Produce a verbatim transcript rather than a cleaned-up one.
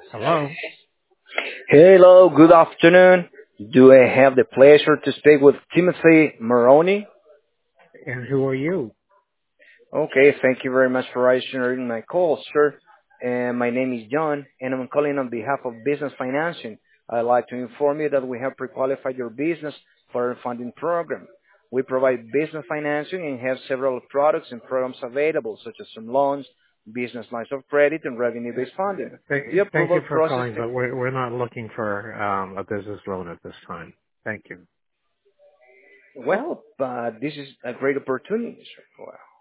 Hello. Hello, good afternoon. Do I have the pleasure to speak with Timothy Maroney? And who are you? Okay, thank you very much for registering my call, sir. And my name is John, and I'm calling on behalf of Business Financing. I'd like to inform you that we have pre-qualified your business for our funding program. We provide business financing and have several products and programs available, such as some loans, business lines of credit, and revenue-based funding. Thank, The thank approval you for process. calling, but we're, we're not looking for um, a business loan at this time. Thank you. Well, uh, this is a great opportunity, sir. Wow.